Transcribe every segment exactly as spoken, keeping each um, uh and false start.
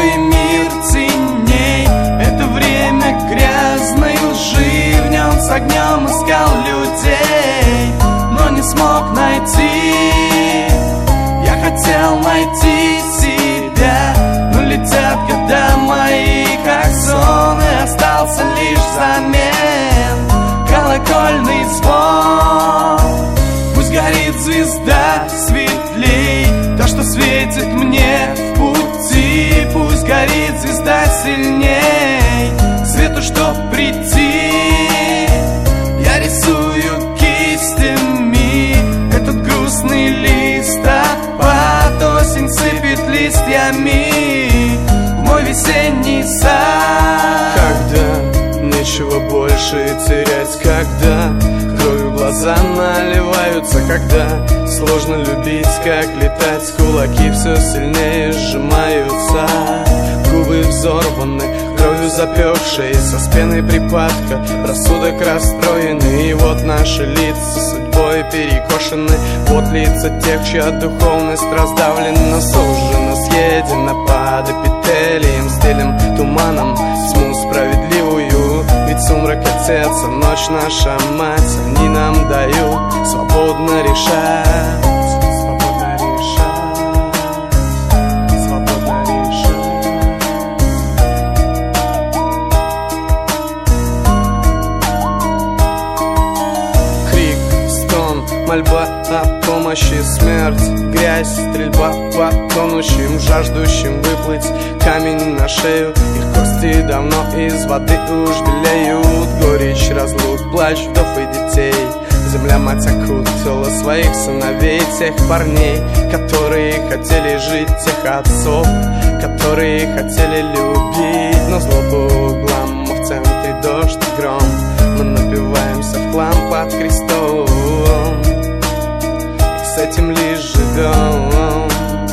мертвый мир ценней. Это время грязной лжи, в нем с огнем искал людей, но не смог найти. Я хотел найти себя, но летят года мои, как сон, и остался лишь взамен колокольный звон. Пусть горит звезда светлей, та, что светит мне в пути. Пусть горит звезда сильней, свету, чтоб прийти. Я рисую кистями этот грустный листопад, осень сыпет листьями в мой весенний сад. Когда нечего больше терять, когда кровью глаза наливаются, когда сложно любить, как летать, кулаки все сильнее сжимаются, губы взорваны, кровью запекшиеся, с пеной припадка, рассудок расстроенный. И вот наши лица судьбой перекошены, вот лица тех, чья духовность раздавлена, сужена, съедена под эпителием, стилем, туманом, тьму справедливую. Ведь сумрак отец, а ночь наша мать, они нам дают свободно решать. Свободно решать, свободно решать. Крик, стон, мольба о помощи, смерть, грязь, стрельба по тонущим, жаждущим выплыть, камень на шею. Их кости давно из воды уж белеют, горечь разлук, плач вдов и детей. Земля мать окутала своих сыновей, тех парней, которые хотели жить, тех отцов, которые хотели любить, но зло по углам, в центре дождь и гром. Мы напиваемся в хлам под крестом, и с этим лишь живем.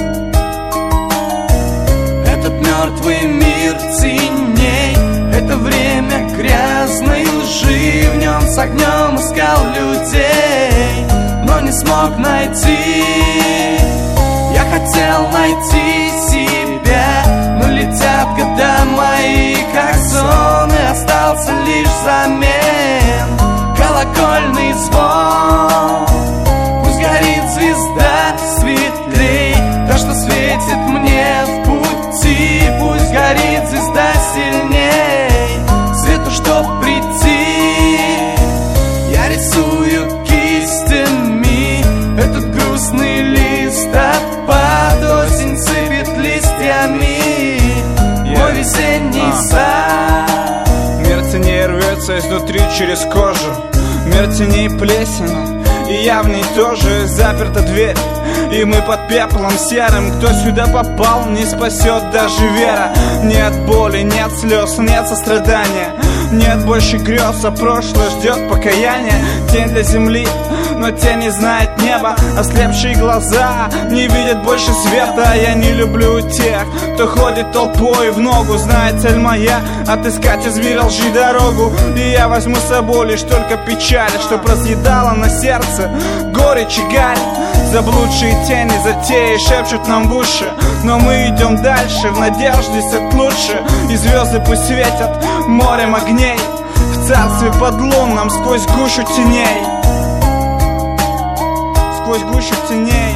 Этот мертвый мир ценней, это время грязной лжи, в нем с огнем искал людей, но не смог найти. Я хотел найти себя, но летят года мои, как сон, и остался лишь взамен колокольный звон. Пусть горит звезда светлей, та, что светит мне в пути. Пусть горит звезда сильней, свету, чтоб прийти. Я рисую кистями этот грустный листопад, осень сыпет листьями мой весенний сад. Мир теней рвется изнутри через кожу, мир теней плесень, и я в ней тоже. Заперта дверь, и мы под пеплом серым. Кто сюда попал, не спасет даже вера. Нет боли, нет слез, нет сострадания, нет больше грез, а прошлое ждет покаяния. Тень для земли, но тень не знает неба. Ослепшие глаза не видят больше света. Я не люблю тех, кто ходит толпой в ногу. Знает цель моя — отыскать из мира лжи дорогу. И я возьму с собой лишь только печаль, чтоб разъедала на сердце горечь и гарь. Заблудшие тени затеи шепчут нам в уши, но мы идем дальше в надежде стать лучше. И звезды пусть светят морем огней в царстве подлунном, сквозь гущу теней, сквозь гущу теней.